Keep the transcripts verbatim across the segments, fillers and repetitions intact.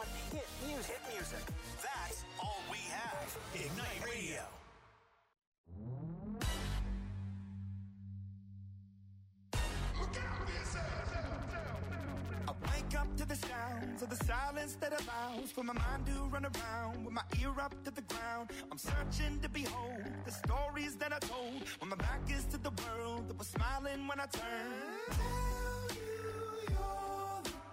on hit music. Hit music. That's all we have. Ignite Radio. I wake up to the sounds of the silence that allows for my mind to run around with my ear up to the ground. I'm searching to behold the stories that I told when my back is to the world that was smiling when I turned. Tell you you're the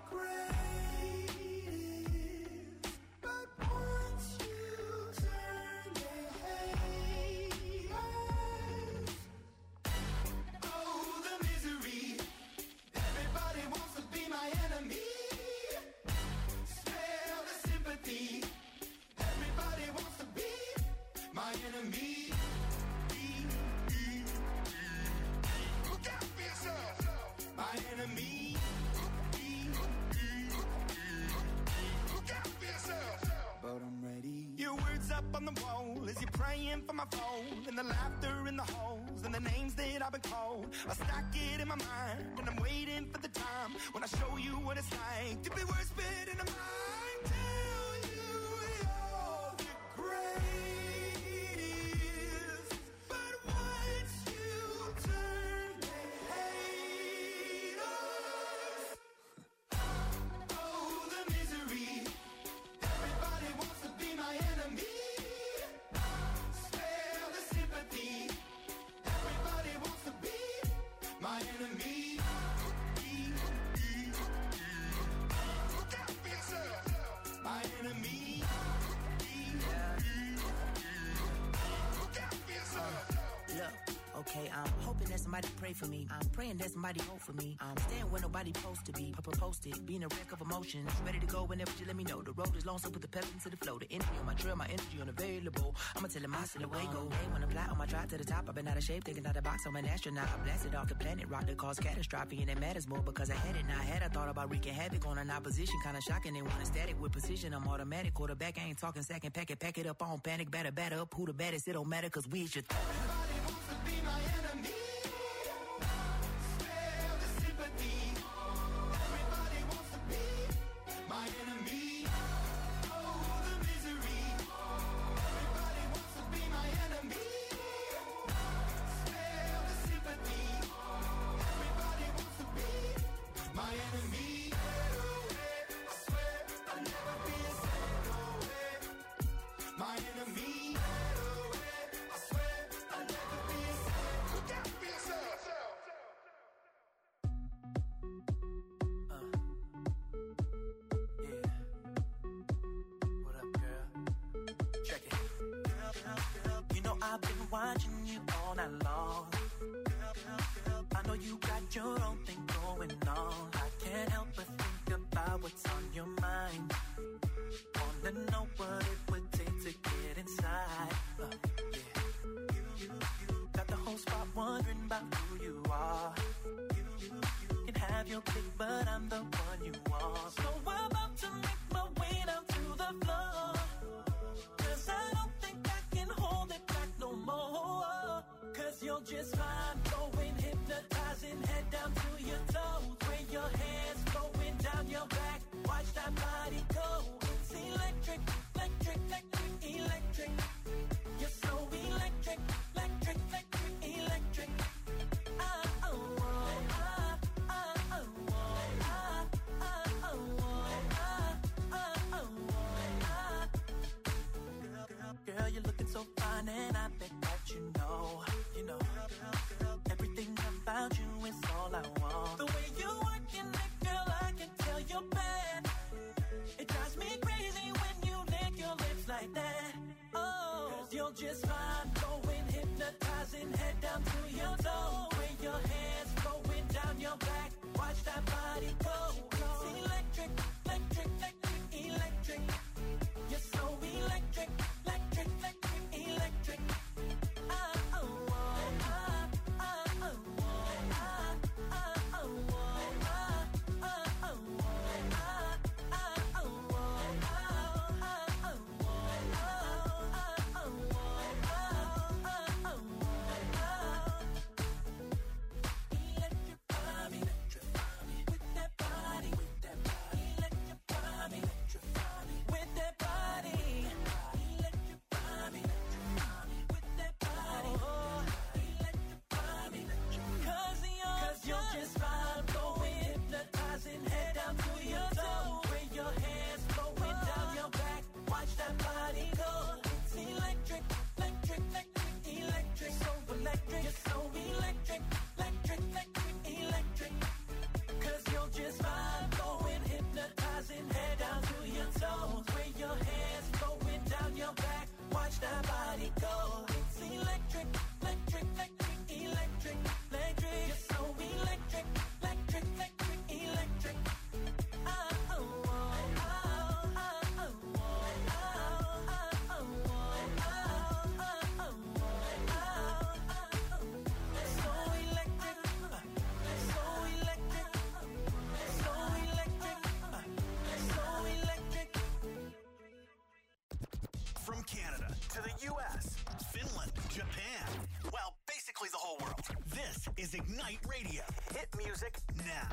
greatest, but once you turn, they hate us. Oh, the misery. Everybody wants to be my enemy. Smell the sympathy. Everybody wants to be my enemy. Look out for yourself. My enemy. Look out for yourself. But I'm ready. Your words up on the wall as you're praying for my phone, and the laughter in the halls and the names that I've been called. I stack it in my mind and I'm waiting for the time when I show you what it's like to be worse fit in a mind. Tell you you're the greatest, but once you turn, they hate us. Oh, the misery. Everybody wants to be my enemy. Spare the sympathy. Everybody wants to be my enemy. Look out for yourself. My enemy. Look out for yourself. Look, okay, I'm hoping that somebody pray for me. I'm praying that somebody hope for me. I'm staying where nobody supposed to be. Papa posted, being a wreck of emotions. Ready to go whenever you let me know. The road is long, so put the pedal into the flow. The energy on my trail, my energy unavailable. I'ma tell him I still away go. Hey, when I fly on my drive to the top, I've been out of shape, thinking out the box. I'm an astronaut. I blasted off the planet, rock that caused catastrophe, and it matters more because I had it. Now I had I thought about wreaking havoc on an opposition, kinda shocking. They want a static with precision. I'm automatic. Quarterback, I ain't talking second. Pack it, pack it up on panic. Batter, batter up. Who the baddest? It don't matter, cause we should. Everybody wants to be my enemy. Spare the sympathy. Everybody wants to be my enemy. Oh, the misery. Everybody wants to be my enemy. Spare the sympathy. Everybody wants to be my enemy. I swear I'll never be a second away. My enemy. I swear I'll never be a second. Look out for yourself. Uh, yeah. What up, girl? Check it. You know I've been watching you all night long. I know you got your own thing going on. I can't help but think about what's on your mind. Wanna know what it would take to get inside. Uh, yeah. You, you, you got the whole spot wondering about who you are. You, you, you can have your pick, but I'm the one you want. So I'm about to make my way down to the floor, cause I don't think I can hold it back no more. Cause you're just fine, going hypnotizing, head down to your toes. Where your hands going down your back, watch that body go. It's electric, electric, electric, electric. You're so electric, electric, electric, electric. Ah, oh, oh, ah, ah, oh, oh, ah, ah, oh, oh, ah, ah, oh, ah. Girl, girl, girl, you're looking so fine, and I bet that you know, you know, everything about you is all I want. The way you working it, girl, I can tell you're bad. It drives me crazy when you lick your lips like that. Oh, cause you're just fine, going hypnotizing, head down to your toes. Where your hands going down your back, watch that body go. It's electric, electric, electric, electric. You're so electric, electric, electric, electric. Ah, oh, oh, ah, ah, oh, oh, ah, ah, oh, oh, ah, ah, oh, oh, ah, ah, oh, oh, ah, ah, oh, oh, ah, ah, oh, oh, ah, ah, oh, oh, ah. Canada to the U S, Finland, Japan. Well, basically the whole world. This is Ignite Radio. Hit music now.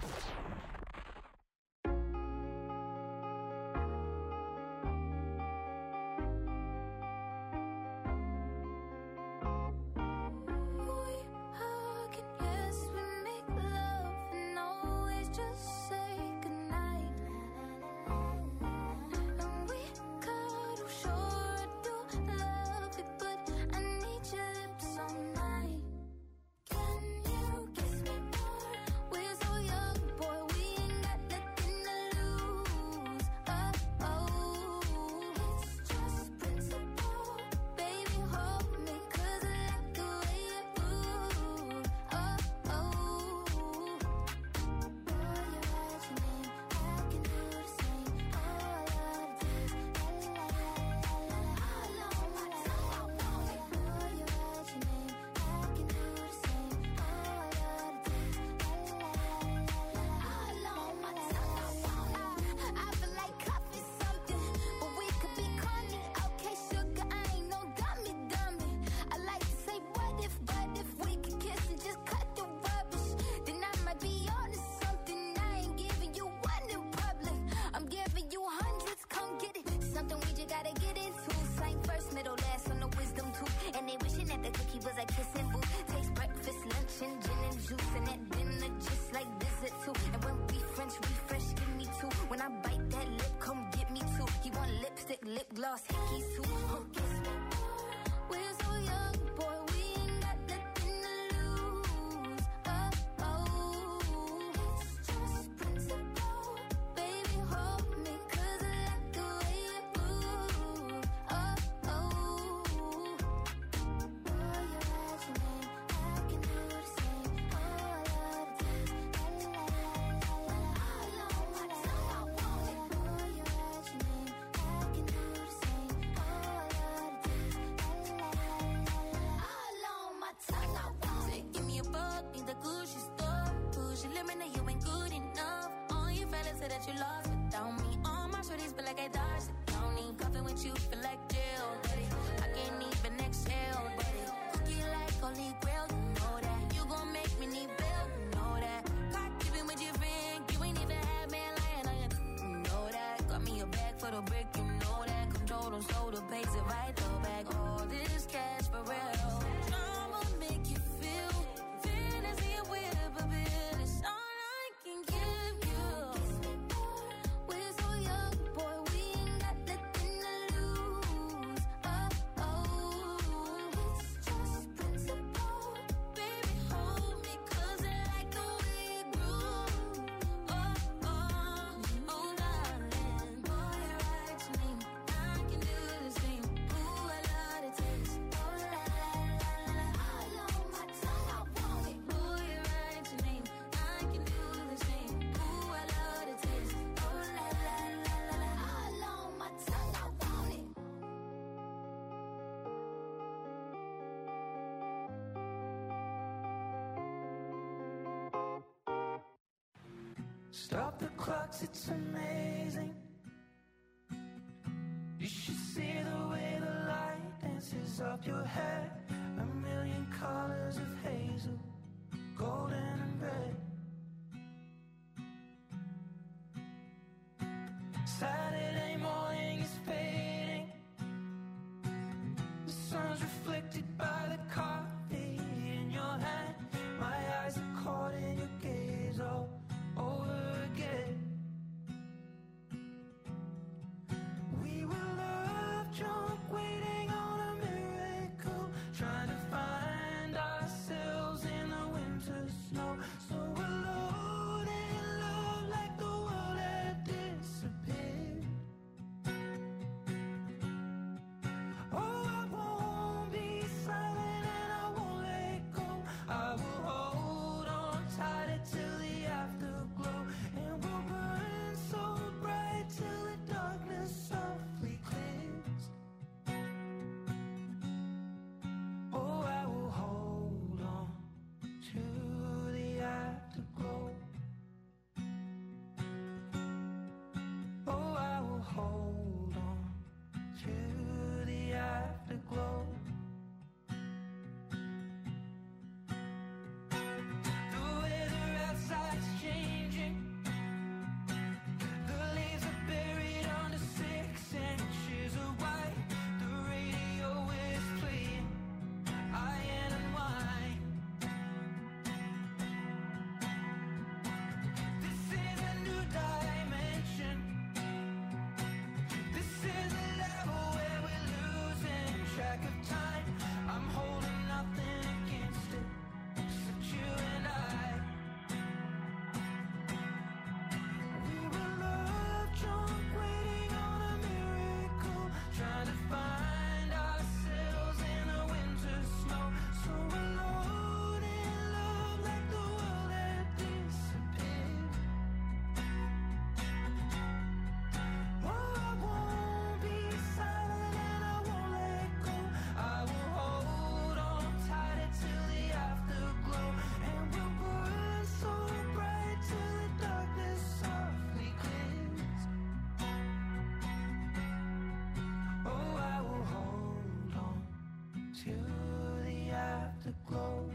Stop the clocks, it's amazing. You should see the way the light dances up your hair. A million colors of hazel, golden and red. Saturday morning is fading. The sun's reflected by the coffee in your hand. My eyes are caught in your gaze all over again. We were love drunk, waiting on a miracle, trying to find ourselves in the winter snow. So afterglow.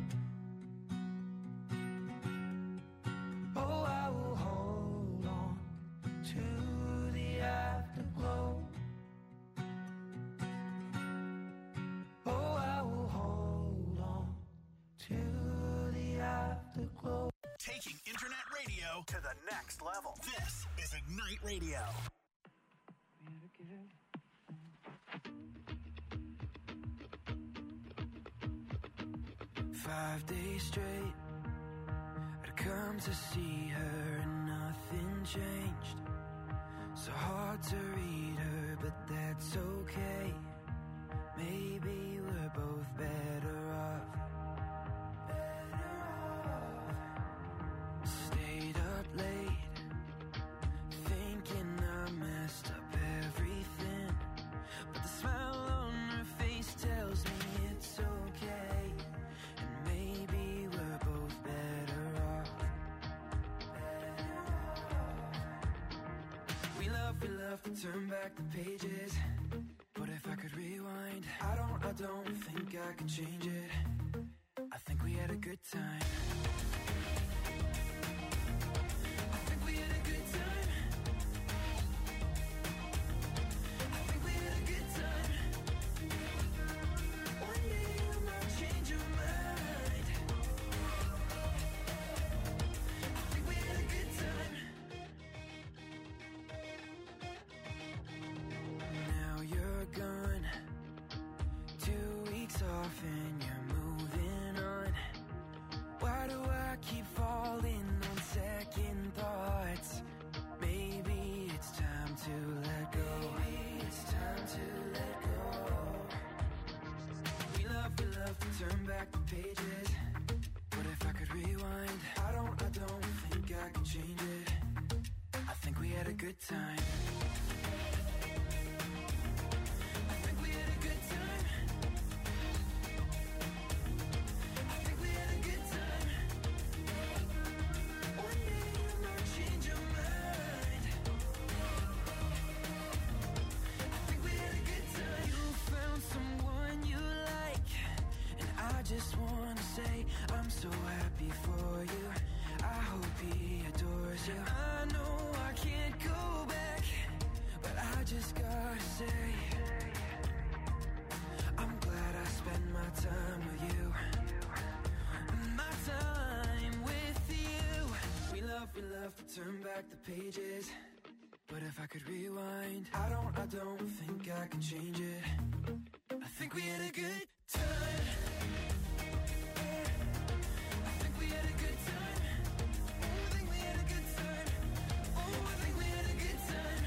Oh, I will hold on to the afterglow. Oh, I will hold on to the afterglow. Taking internet radio to the next level. This is Ignite Radio. Five days straight, I'd come to see her and nothing changed. So hard to read her, but that's okay. Maybe we're both better off. Better off. Stayed up late, thinking I messed up everything. But the smile on her face tells me it's okay. And maybe we're both better off. Better off. We love, we love to turn back the pages. But if I could rewind, I don't, I don't think I could change it. I think we had a good time. I think we had a good time. I think we had a good time. One day you might change your mind. I think we had a good time. Now you're gone, two weeks off and you're moving on. Why do I keep falling on second thoughts? Maybe it's time to let go. Maybe it's time to let go. We love, we love to turn back the pages. But if I could rewind, I don't, I don't think I could change it. I think we had a good time. I think we had a good time. I think we had a good time. One day you might change your mind. I think we had a good time. You found someone you like, and I just wanna say I'm so happy for you. I hope he adores you. I know I can't go back, but I just gotta say I'm glad I spent my time with you. My time with you. We love, we love to turn back the pages. But if I could rewind, I don't, I don't think I can change it. I think we had a good time. I think we had a good time. Oh, I think we had a good time. Oh, I think we had a good time.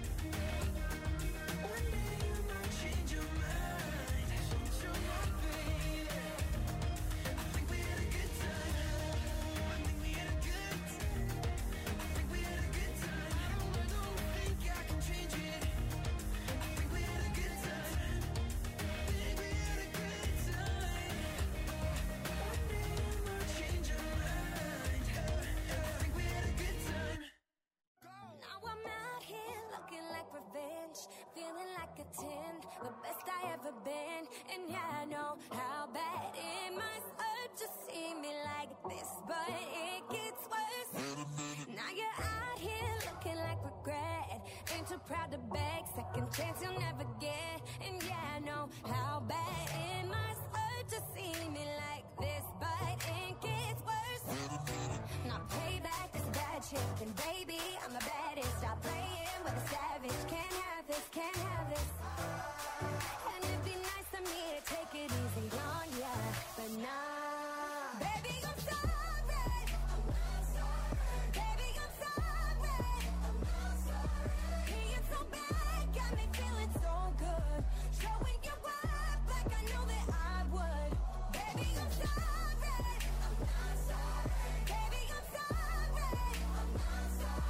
One day you might change your mind. Change your mind, baby. I think we had a good time. Oh, I think we had a good time. I think we had a good time. I don't, I don't think I can change it. I think we had a good time. I think we had a good time. One day you might change your mind. I think we had a good time. Now I'm out here looking like revenge, feeling like a ten, the best I ever been. And yeah, I know how bad it must hurt to see me like this, but it gets worse. Now you're out here looking like regret, ain't too proud to beg, second chance you'll never get. And yeah, I know how bad it must hurt to see me like this, but it gets worse. Now payback is bad shit, and baby, I'm the baddest. Stop playing with a savage, can't have this, can't have this. And it'd be nice of me to take it easy on ya, but nah. Baby, I'm sorry. Baby, I'm sorry. Being so bad got me feeling so good. Showing you up like I know that I would. Baby, I'm sorry. Baby, I'm sorry.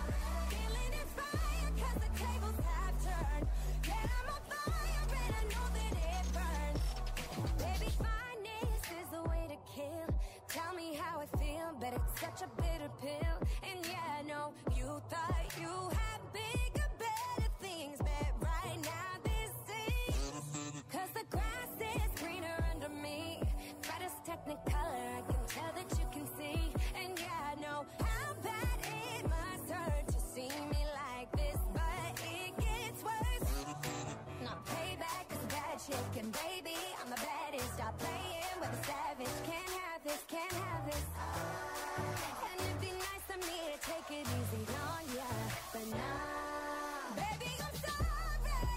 Feeling inspired 'cause the tables have turned. Yeah, I'm on fire and I know that chicken, baby. I'm the baddest. Stop playing with a savage. Can't have this, can't have this. And it'd be nice of me to take it easy on ya, but nah. Baby, I'm sorry.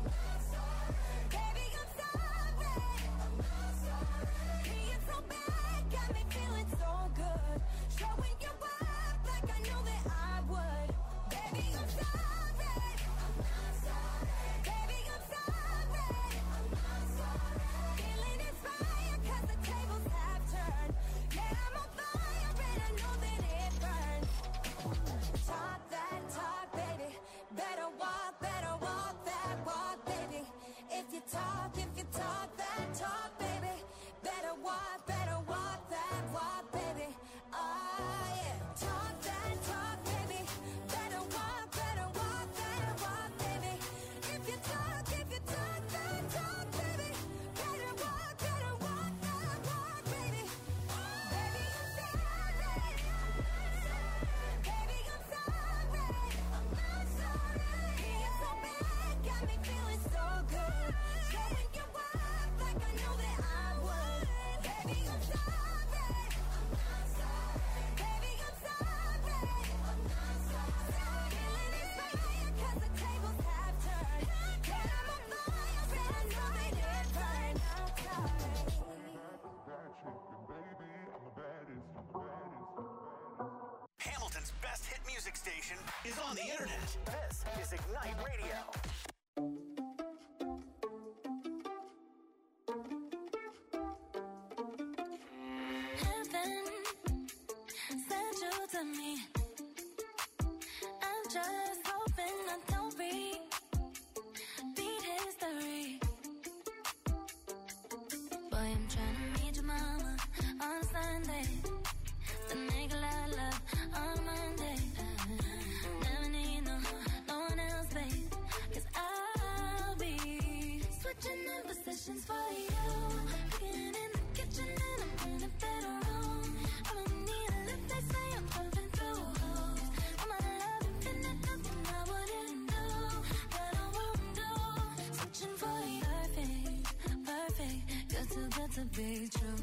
Baby, I'm sorry. Being so bad got me feeling so good. Showing you up like I knew that I would. Baby, I'm sorry. Baby, I'm sorry. Feeling inspired 'cause the tables have turned. Yeah, I'm on fire and I know that it burns. Talk that talk, baby. Better walk, better walk that walk, baby. If you talk, if you talk that talk, baby. Better walk, better walk that walk, baby. Oh yeah. Talk that talk, baby. Better walk, better walk that walk, baby. If you talk, if you talk that talk, baby. Better walk, better walk that walk, baby. Baby, I'm sorry. Baby, I'm sorry. I'm sorry. Being so bad got me feeling so good. Showing you up like I knew that I would. Baby, I'm sorry. Baby, I'm sorry. Feeling inspired 'cause the tables have turned. Yeah, I'm on fire and I know that it burns. I'm sorry. Hamilton's best hit music station is on the internet. This is Ignite Radio. Heaven sent you to me. I'm just hoping I don't repeat history. Boy, I'm trying to meet your mama on Sunday. To make a lot of love on Monday. Never need no, no one else, babe. 'Cause I'll be switching in positions for you. Cooking in the kitchen and I'm in the bedroom. I don't need a lift, they say I'm pumping through holes. I'm out of love, infinite, nothing I wouldn't do, that I won't do. Switching for you, perfect, perfect. You're too good to be true.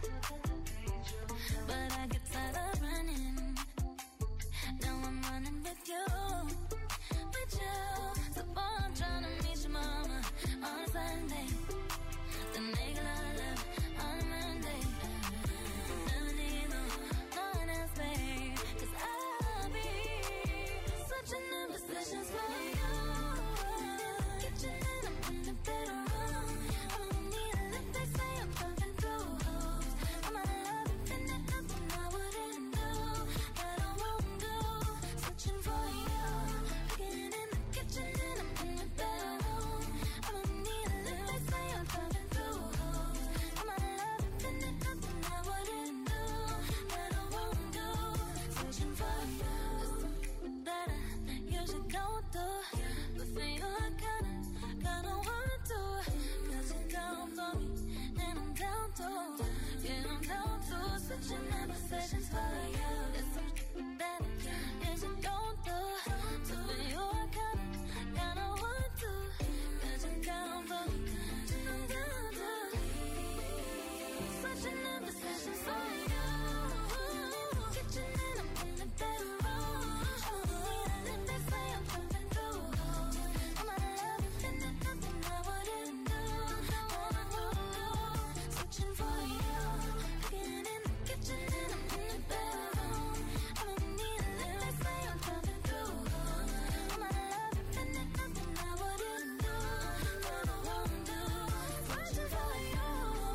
But I get tired of running. Now I'm running with you, with you. So boy, I'm trying to meet your mama on Sunday. Then make a lot of love on Monday. Never need no, no one else, babe. 'Cause I'll be switching in positions for you. Kitchen and I'm in the bedroom. I don't need a lift, they say I'm pumping through holes. I'm out of love, infinite, nothing I wouldn't do, that I won't do. Switching for you. Cooking in the kitchen and I'm in the bedroom. I don't need a lift, they say I'm pumping through holes. I'm out of love, infinite, nothing I wouldn't do, that I won't do. Switching for you. That I usually don't do, but for you I kinda, kinda want to. 'Cause you're down for me, and I'm down to. Yeah, I'm down to. Switching my positions for you. It's something that I usually don't do, so for you I kinda, kinda want to. 'Cause you're down for me, and I'm down to. Switching my positions for you. Kitchen and I'm in the bedroom. Oh, and they say I'm pumping through holes. I'm out of love, infinite, nothing I wouldn't do, that I won't do. Switching for you. Cooking in the kitchen and I'm in the bedroom. I don't need a lift, they say I'm pumping through holes. I'm out of love, infinite, nothing I wouldn't do, that I won't do. Switching for you.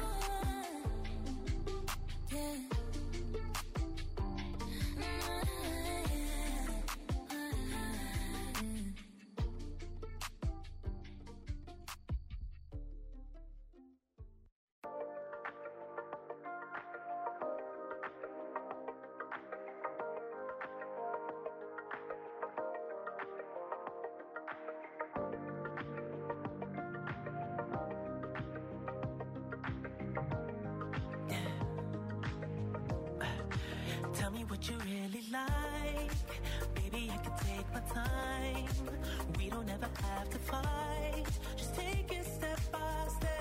Yeah. Tell me what you really like. Baby, I can take my time. We don't ever have to fight. Just take it step by step.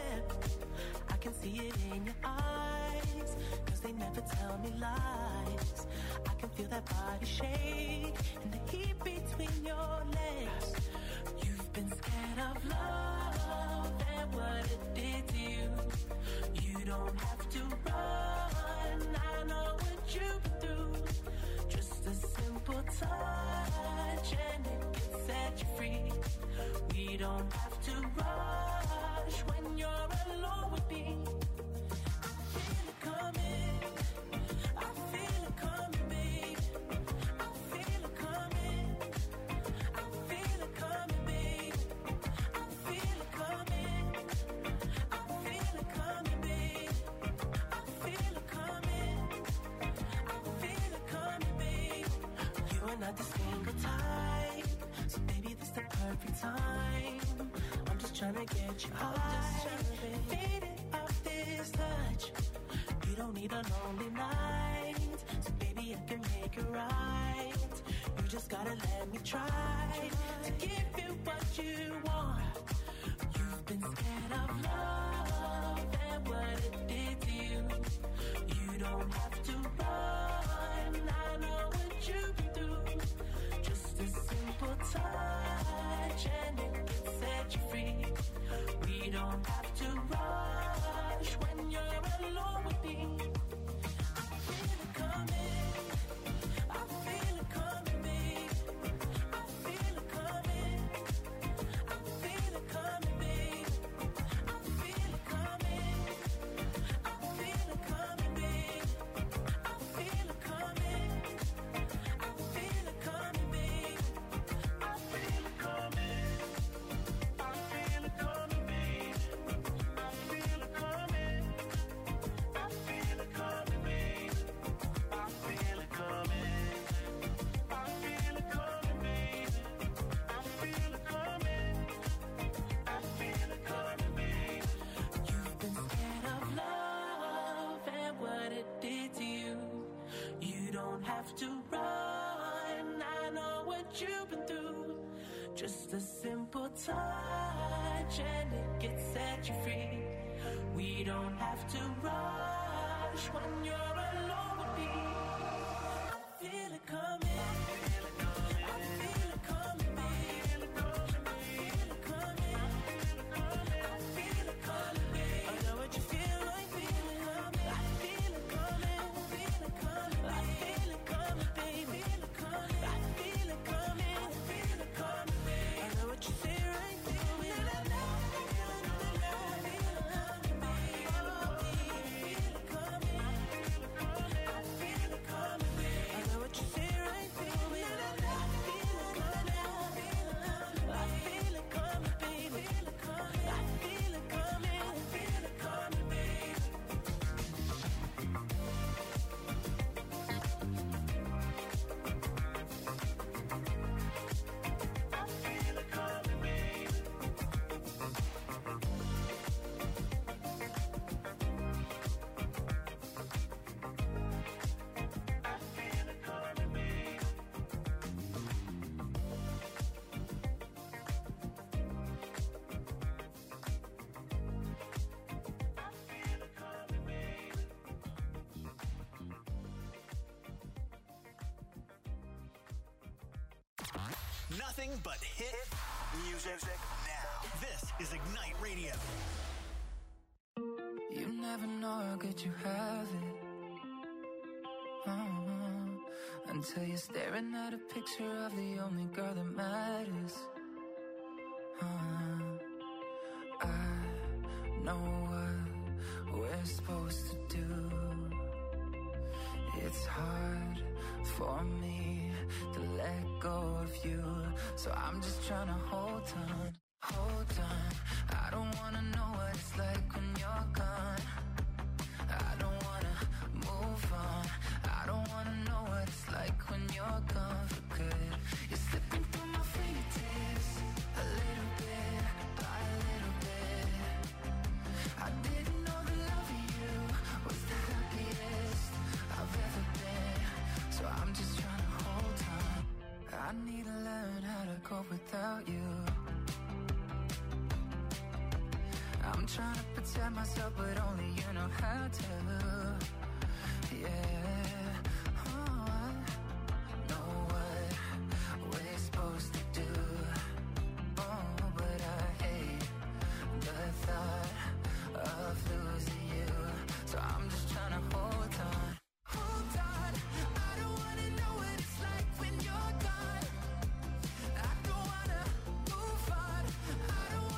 don't have to rush when you're alone with me. I feel it coming, I feel it coming, babe. I feel it coming, I feel it coming, babe. I feel it coming, I feel it coming, babe. I feel it coming, I feel it coming, babe. You are not the single type, so baby, this the perfect time. I'm just trying to get you high, faded off this touch. You don't need a lonely night, so baby, I can make it right. You just gotta let me try to give you what you want. You've been scared of love and what it did to you. You don't have to run, I know what you've been through. Just a simple touch and it can set you free. We don't have to rush when you're alone with me. I feel it coming, I feel it coming, babe. I feel it coming, I feel it coming, babe. I feel it coming, I feel it coming, babe. I feel it coming, I feel it coming, babe. I feel it coming, I feel it coming, babe. I feel it coming, I feel it coming, babe. I feel it coming, I feel it coming, babe. I feel it coming, I feel it coming, babe. You've been scared of love and what it did to you. You don't have to run, I know what you've been through. Just a simple touch and it gets set you free. We don't have to rush when you're alone with me. I feel it coming, I feel it coming, I feel it coming, babe. I feel it coming, I feel it coming, babe. I know what you feel like, feel it coming. I feel it coming, feel it coming, I feel it coming, baby. I feel it coming, I feel it coming, babe. I know what you say right, feel it. I feel it coming, I feel it coming, babe. I know what you say right, feel it. I feel it coming, I feel it coming, baby. I feel it coming, I feel it coming, babe. I feel it coming, babe. I feel it coming, babe. I feel it coming, babe. Nothing but hit music now. This is Ignite Radio. You never know how good you have it. Uh-huh. Until you're staring at a picture of the only girl that matters. Uh-huh. I know what we're supposed to do. It's hard for me to let go of you, so I'm just trying to hold on, hold on. I don't wanna know what it's like when you're gone. I don't wanna move on. I don't wanna know what it's like when you're gone for good. You're slipping through my fingertips, a little bit by a little bit. I didn't know the love of you was the happiest I've ever been, so I'm just trying to hold on. I need to learn how to cope without you. I'm trying to protect myself, but only you know how to. Yeah, oh, I know what we're supposed to do. Oh, but I hate the thought of losing you, so I'm just trying to hold on, hold on. I don't wanna know what it's like when you're gone. I don't wanna move on. I don't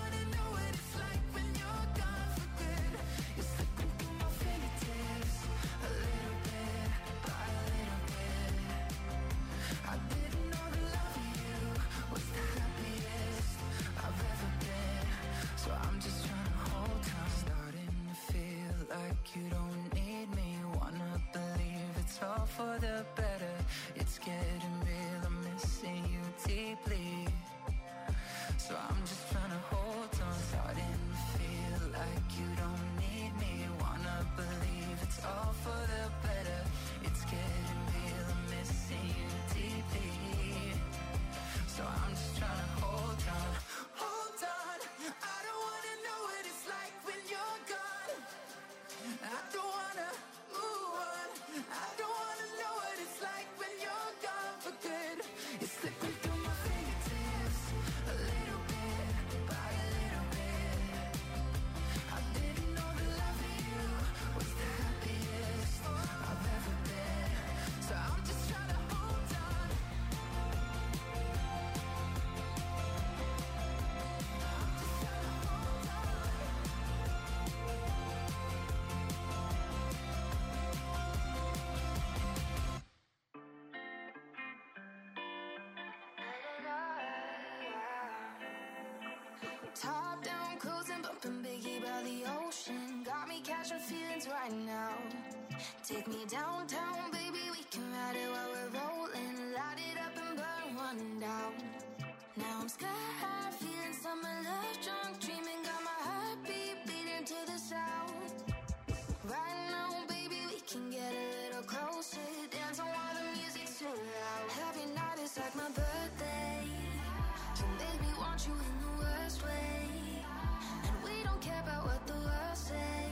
Top down, cruising, bumping Biggie by the ocean. Got me catching feelings right now. Take me downtown, baby, we can ride it while we're rolling. Light it up and burn one down. Now I'm sky high, feeling summer love, drunk, dreaming, got my heartbeat beating to the sound. Right now, baby, we can get a little closer, dancing while the music's too loud. Every night is like my birthday. You make me want you in the worst way, and we don't care about what the world say.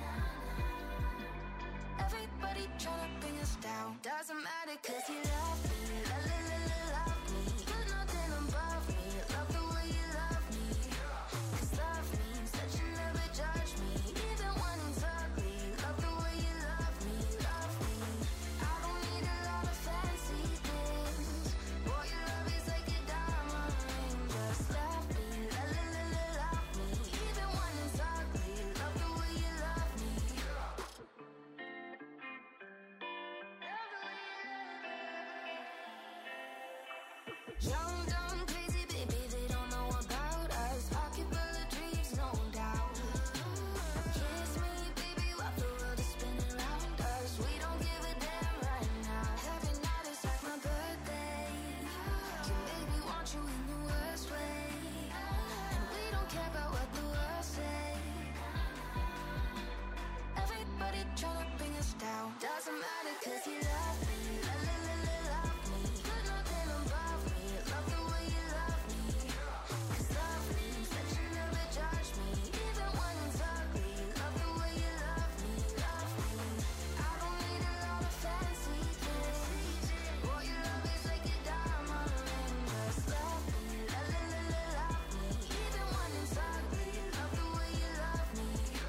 Everybody tryna bring us down. Doesn't matter cause you love me, la la la la love me. You're nothing above me, love the way you love me. Cause love means that you never judge me, even when it's ugly. Love the way you love me, love me. I don't need a lot of fancy things. Boy, your love is like a diamond ring. Just love me, la la la la love me. Even when it's ugly, love the way you love me. Young, dumb, crazy, baby, they don't know about us. Pocket full of dreams, no doubt. Kiss me, baby, while the world is spinning around us. We don't give a damn right now. Every night is like my birthday. You make me want you in the worst way, and we don't care about what the world say. Everybody tryna bring us down. Doesn't matter cause you love me, la la la la love me. You're nothing above me, love the way you love me. Cause love means that you never judge me, even when it's ugly. Love the way you love me, love me. I don't need a lot of fancy things. Boy, your love is like a diamond ring. Just love me, la la la la love me. Even when it's ugly, love the way you love me.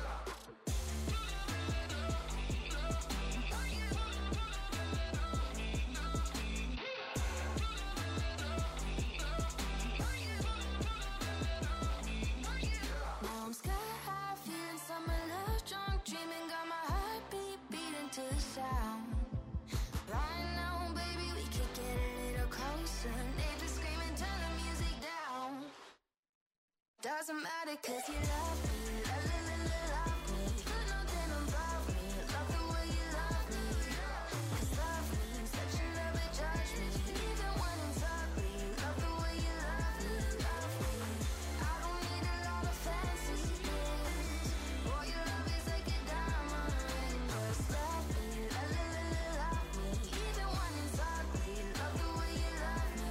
Now I'm sky high, feeling summer love, drunk, dreaming, got my heartbeat beating to the sound. Right now, baby, we could get a little closer. Neighbors screaming, turn the music down. Doesn't matter cause you love me, la la la la love me. You're nothing above me, love the way you love me. Cause love means that you never judge me, even when it's ugly. Love the way you love me, love me. I don't need a lot of fancy things. Boy, your love is like a diamond ring. Just love me, la la la la love me. Even when it's ugly, love the way you love me.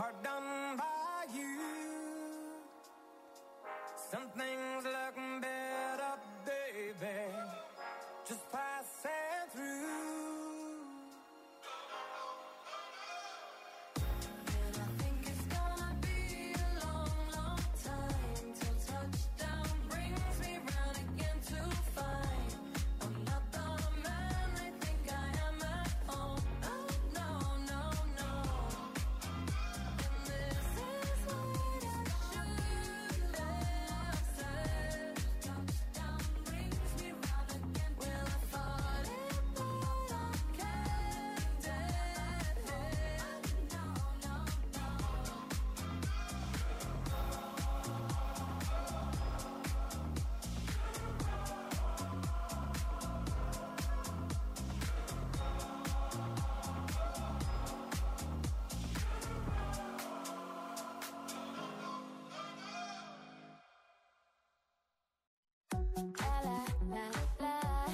are done by you. Some things look better, baby, just passing through. And I think it's gonna be a long, long time till touchdown brings me round again to find I'm not the man they think I am at home. No, no, no, no. And this is what I should have said. Touchdown brings me round again. Well, I thought it, but I can't dead head. No, no, no. La la la la.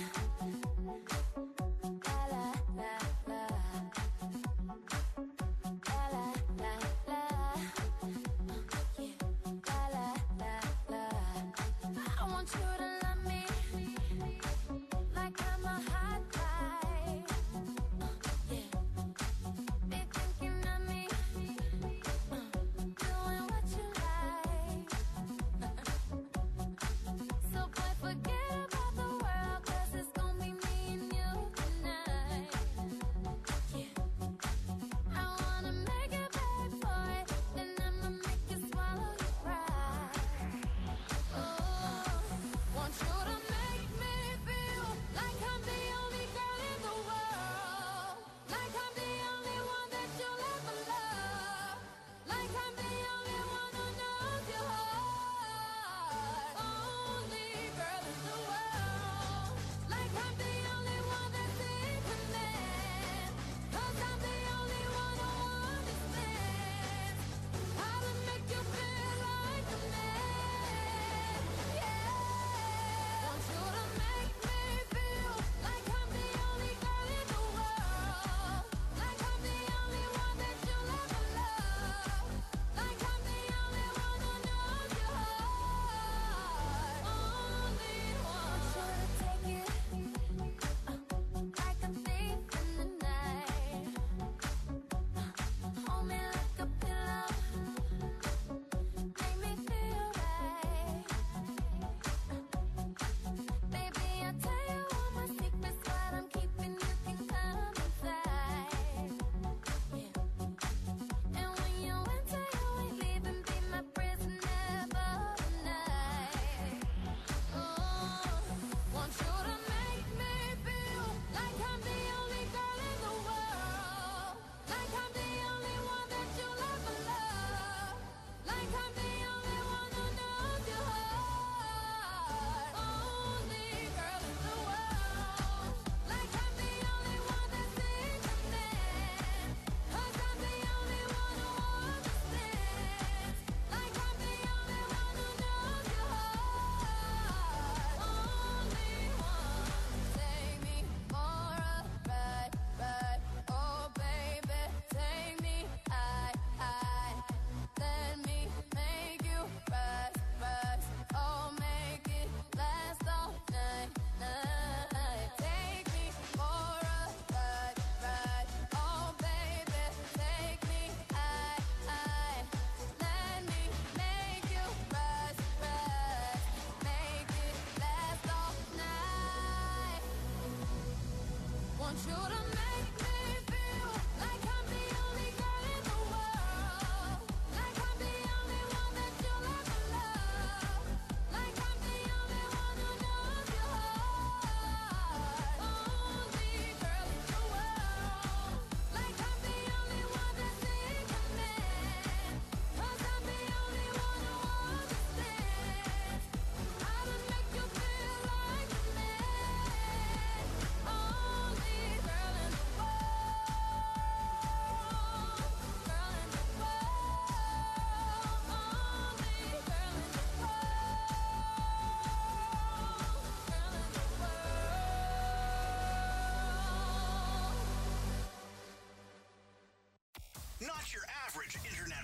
La la la la. La la la la. Yeah. La la la la. I want you to love me like I'm a hot guy. Yeah. Be thinking of me, doing what you like. So boy, forget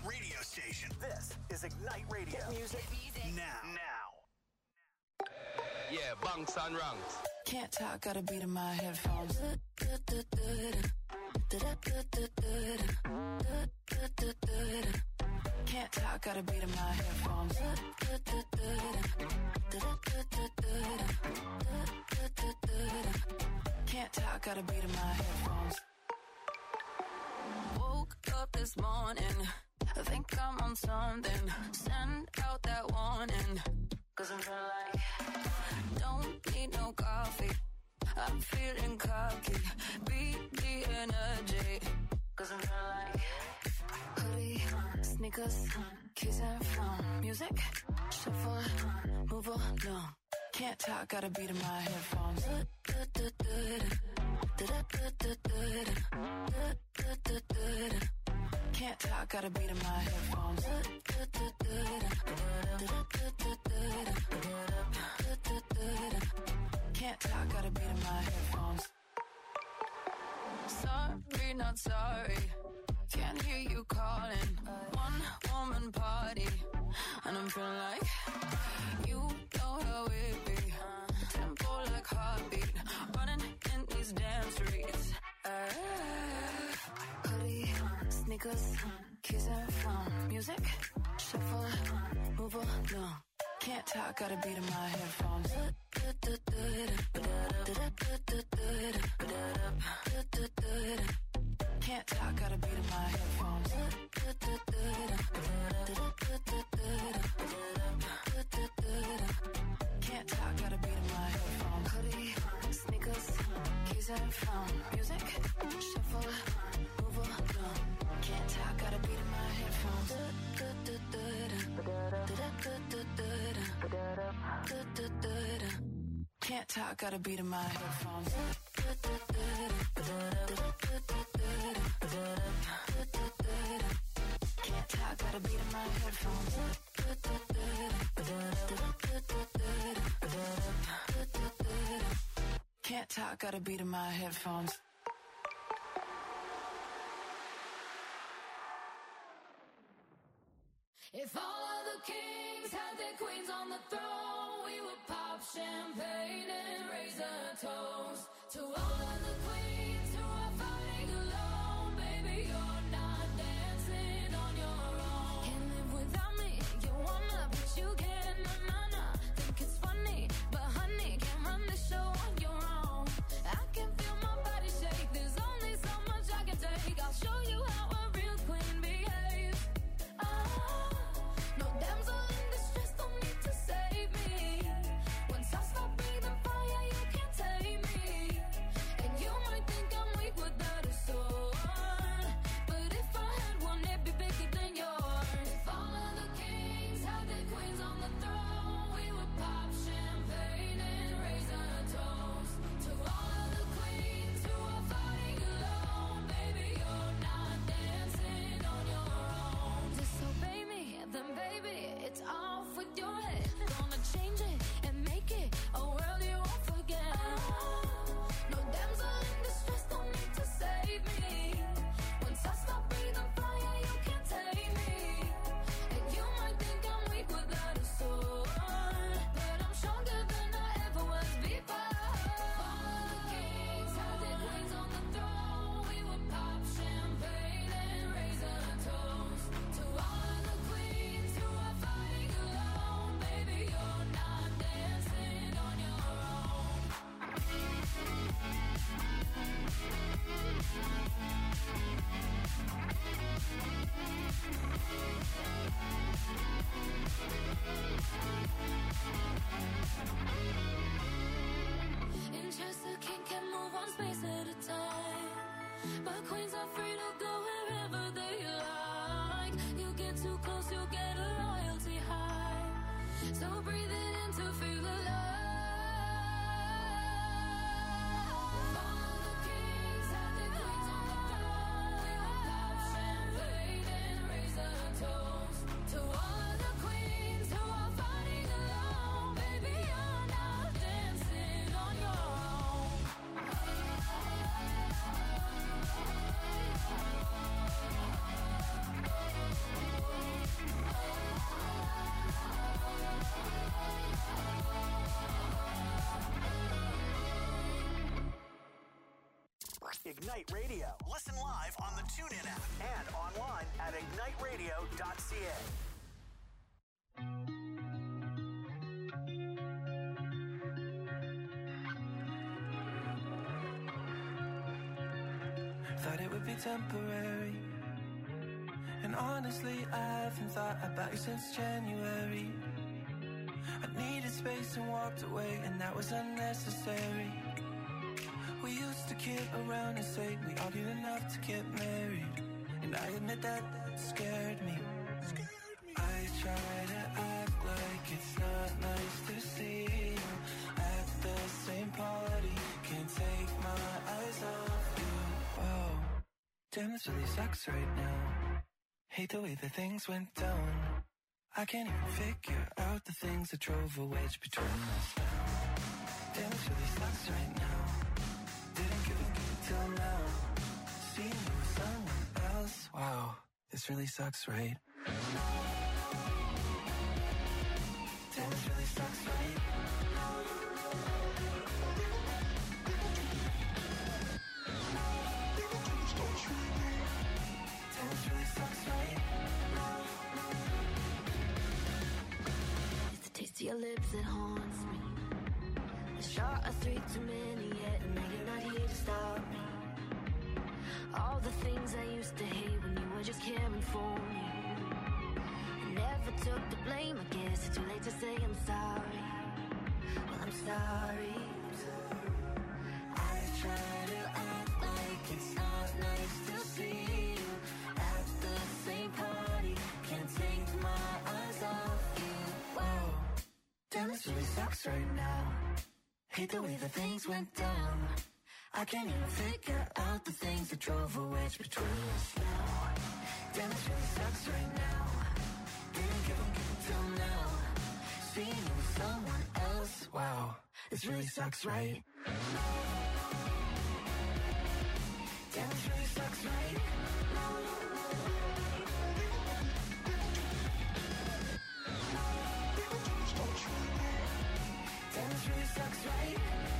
radio station. This is Ignite Radio. Hit music now. Now. Yeah, bunks and ranks. Can't talk, got a beat in my headphones. Can't talk, got a beat in my headphones. Can't talk, got a beat in my headphones. Woke up this morning, I think I'm on something. Send out that warning, cause I'm feeling like don't need no coffee. I'm feeling cocky, beat the energy, cause I'm feeling like hoodie, sneakers, keys and phone. Music, shuffle, move along. Can't talk, got a beat in my headphones. Can't talk, got a beat in my headphones. Can't talk, got a beat in my headphones. Sorry, not sorry. Can't hear you calling. One woman party, and I'm feeling like you know how it be. Tempo like heartbeat, running in these damn streets. Uh, hoodie, sneakers, keys and phone. Music, shuffle, move along. Can't talk, got a beat in my headphones. Can't talk, got a beat in my headphones. Can't talk, got a beat in my headphones. Hoodie, sneakers, keys and phone. Music, shuffle, move along. Can't talk, got a beat in my headphones. Can't talk, got a beat in my headphones. Can't talk, got a beat in my headphones. Can't talk, got a beat in my headphones. If all of the kings had their queens on the throne, we would pop champagne and raise a toast to all of the queens who are fighting alone. Baby, you're not dancing on your own. Can't live without me, you wanna, but you can't. Na na na, think it's funny, but honey, can't run the show on your own. I can feel my body shake. There's only so much I can take. I'll show you how a real queen behaves. Oh. No damsel in distress, don't need to save me. Once I stop breathing fire, you can't tame me. And you might think I'm weak without a sword, but if I had one, it'd be big. Ignite Radio. Listen live on the TuneIn app and online at ignite radio dot c a. Thought it would be temporary, and honestly I haven't thought about you since January. I needed space and walked away, and that was unnecessary. We used to kid around and say we argued enough to get married, and I admit that scared me. I try to act like it's not nice to see you at the same party. Can't take my eyes off you. Whoa, damn, this really sucks right now. Hate the way that things went down. I can't even figure out the things that drove a wedge between us now. Damn, this really sucks right now. Didn't give a give till now. Seeing you with someone else. Wow, this really sucks, right? Damn, this really sucks, right? Damn, this really sucks, right? It's the taste of your lips that haunts me. The shot of three too many yet, and now you're not here to stop me. All the things I used to hate when you were just caring for me. I never took the blame, I guess it's too late to say I'm sorry. Well, I'm sorry. I try to act like it's not nice to see you at the same party. Can't take my eyes off you. Whoa, damn, this really sucks right now. Hate the way that things went down. I can't even figure out the things that drove a wedge between us now. Damn, this really sucks right now. Didn't give a give till now. Seeing you with someone else. Wow, this really sucks, right? Damn, this really sucks, right? Damn, this really sucks, right?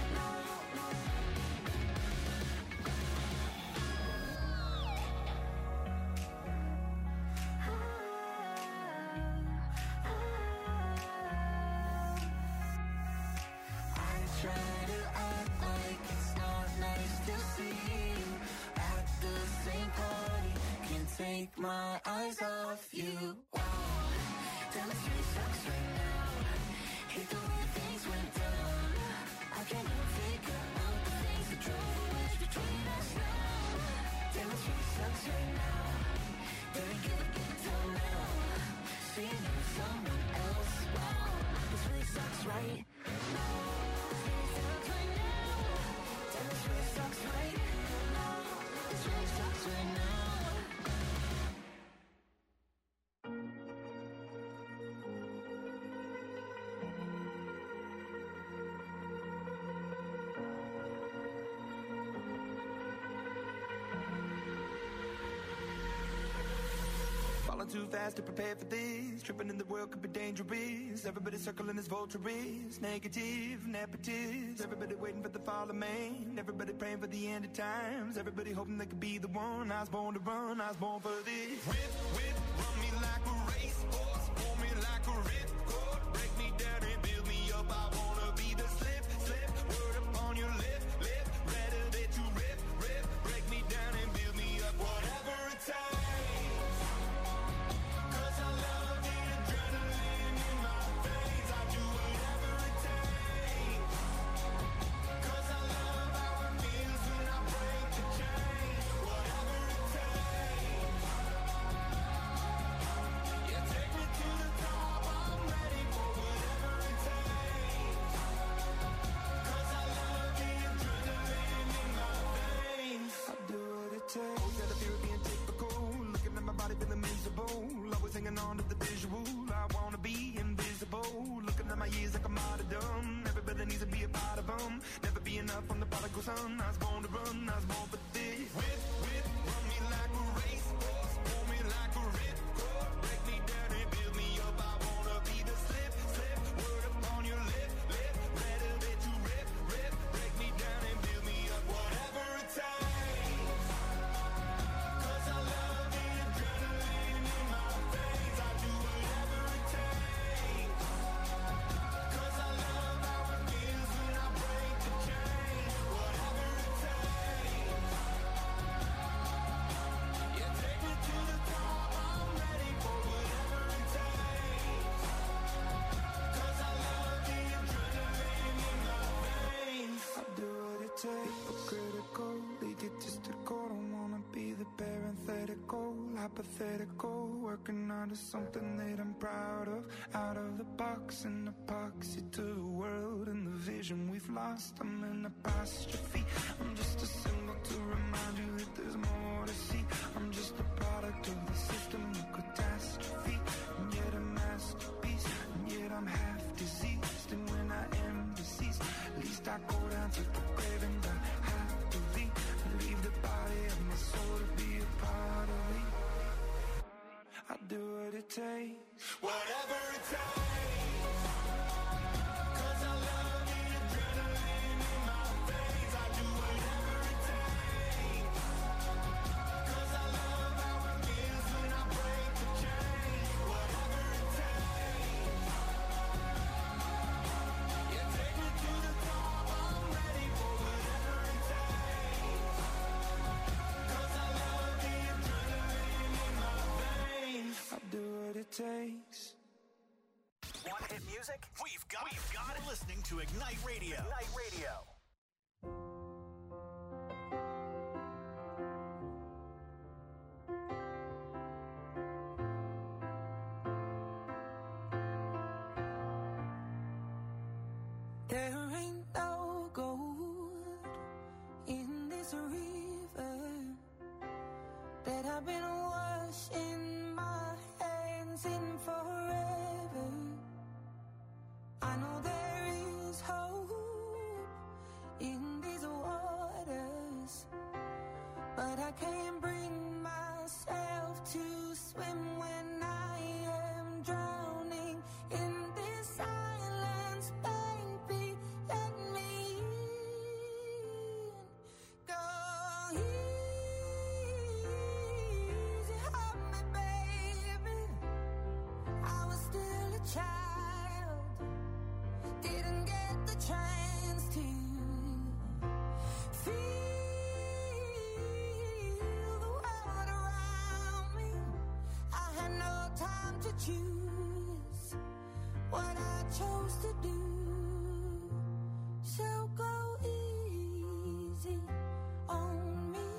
I try to act like it's not nice to see you at the same party. Can't take my eyes off you. Wow, damn, this really sucks right now. Hate the way things went down. I can't even figure out the things that drove a wedge between us now. Damn, this really sucks right now. Didn't give a give till now. Seeing you with someone else. Wow, this really sucks, right? This really sucks right now. This really sucks right now. Falling too fast to prepare for this. Tripping in the world could be dangerous. Everybody circling as vultures. Negative, nepotist. Everybody waiting for the fall of man. Everybody praying for the end of times. Everybody hoping they could be the one. I was born to run, I was born for this. Whip, whip, run me like a racehorse. Pull me like a ripcord. Break me down and build me up. I wanna be the slip, slip. Word upon your lip, lip. Rather that you rip, rip. Break me down and build me up. Whatever it takes. Instead of fear of being typical, looking at my body feeling miserable, always hanging on to the visual. I wanna be invisible, looking at my years like a martyrdom. Everybody needs to be a part of them. Never be enough on the prodigal son. I was born to run, I was born for this. Whip, whip, run me like a racehorse, pull me like a ripcord. Break me down and build me up. I wanna be the slip, slip. Word upon your lip, lip. Rather that you rip, rip. Break me down and build me up. Whatever it takes. hypothetical, working on to something that I'm proud of. Out of the box, an epoxy to the world and the vision we've lost. I'm an apostrophe, I'm just a symbol to remind you that there's more to see. I'm just a product of the system of catastrophe, and yet a masterpiece, and yet I'm half diseased. And when I am deceased, at least I go down to the grave and die happily, and leave the body of my soul to be a part of me. I do what it takes, whatever it takes, 'cause I love the adrenaline in my veins. I do whatever it takes, 'cause I love how it feels when I break the chains. Whatever it takes, you take me to the top, I'm ready for whatever it takes, 'cause I love the adrenaline in my veins. I do what it takes. Want hit music? We've got, we've got it. Listening to Ignite Radio. Ignite Radio. There ain't no gold in this river that I've been washing my hands in forever. I know there is hope in these waters, but I can't bring myself to swim when I am drowning in this silence. Baby, let me in. Go easy on me, baby. I was still a child, didn't get the chance to feel the world around me. I had no time to choose what I chose to do. So go easy on me.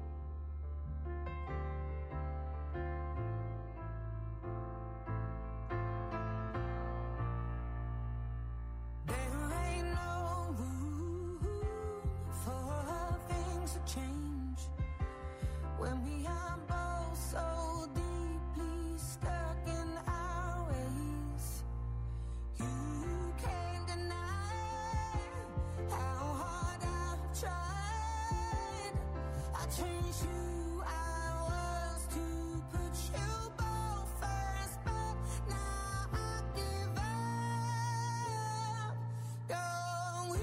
There ain't no room for things to change when we are both so deeply stuck in our ways. You can't deny how hard I've tried. I changed who I was to put you both first, but now I give up. Go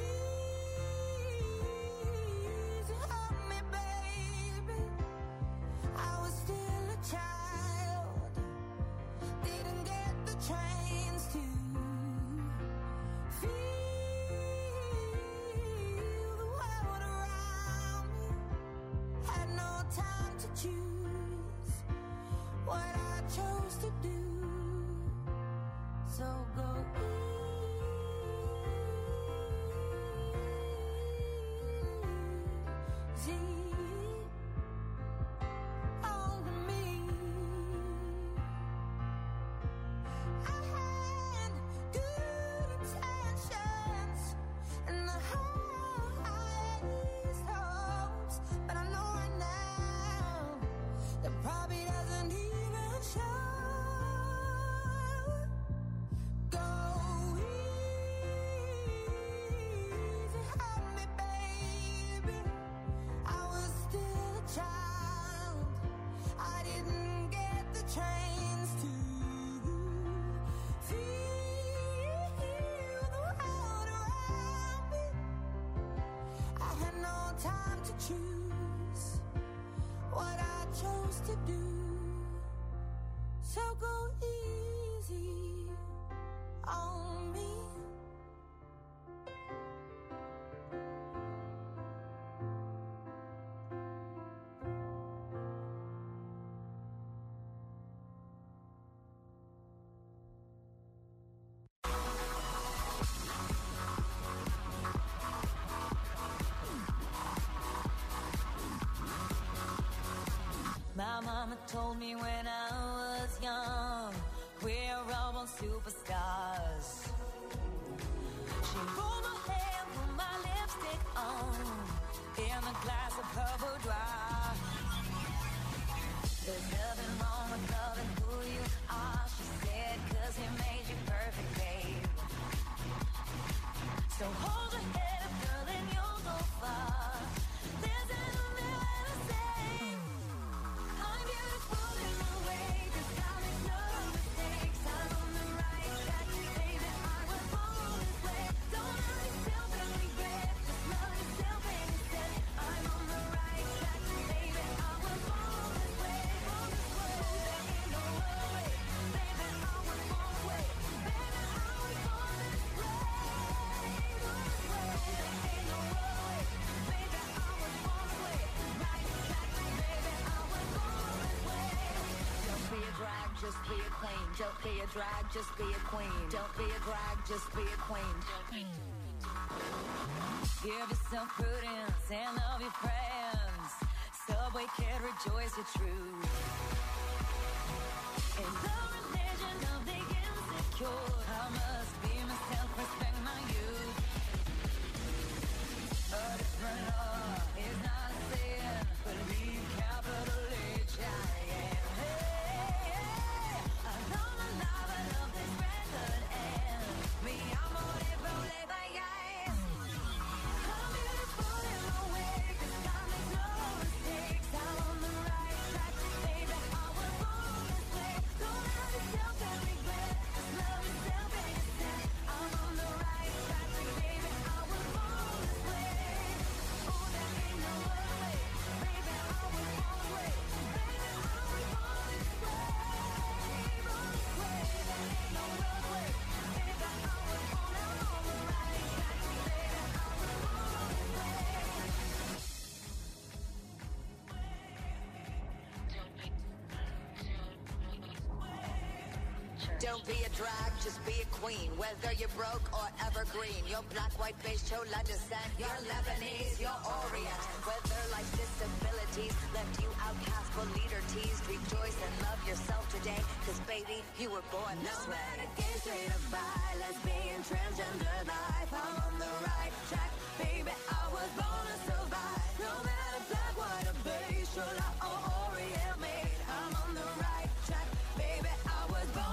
easy on me, baby. I was still a child, didn't get the chance to feel the world around me. Had no time to choose what I chose to do. So go easy on me. I had good intentions and the highest hopes, but I know right now that probably doesn't even show. Go easy on me, baby. I told me when I was young, we're all born superstars. She pulled my hair, put my lipstick on, in a glass of her boudoir. There's nothing wrong with loving who you are, she said, cause he made you perfect, babe. So hold your head up, girl, and you'll go far. There's an only way to say I'm beautiful in my way, cause I make no mistakes. I'm on the right track, baby, I was born this way. Don't hurt yourself and regret, just love yourself instead. I'm on the right track, baby, I was born this way. Born this way, there ain't no other way, baby, I was born this way. Baby, I was born this way. Just be a queen. Don't be a drag, just be a queen. Don't be a drag, just be a queen. Give yourself prudence and love your friends. Subway kid, rejoice your truth. In the religion of the insecure, I must be myself, respect my youth. A different law is not a sin, believe capital H I am. Don't be a drag, just be a queen. Whether you're broke or evergreen, your black, white, beige, chola descent, your Lebanese, your Orient. Whether life's disabilities left you outcast but leader teased, rejoice and love yourself today, cause baby, you were born this way. No matter gay, straight or bi, lesbian, transgender life, I'm on the right track, baby, I was born to survive. No matter black, white or beige, chola or Orient made, I'm on the right track, baby.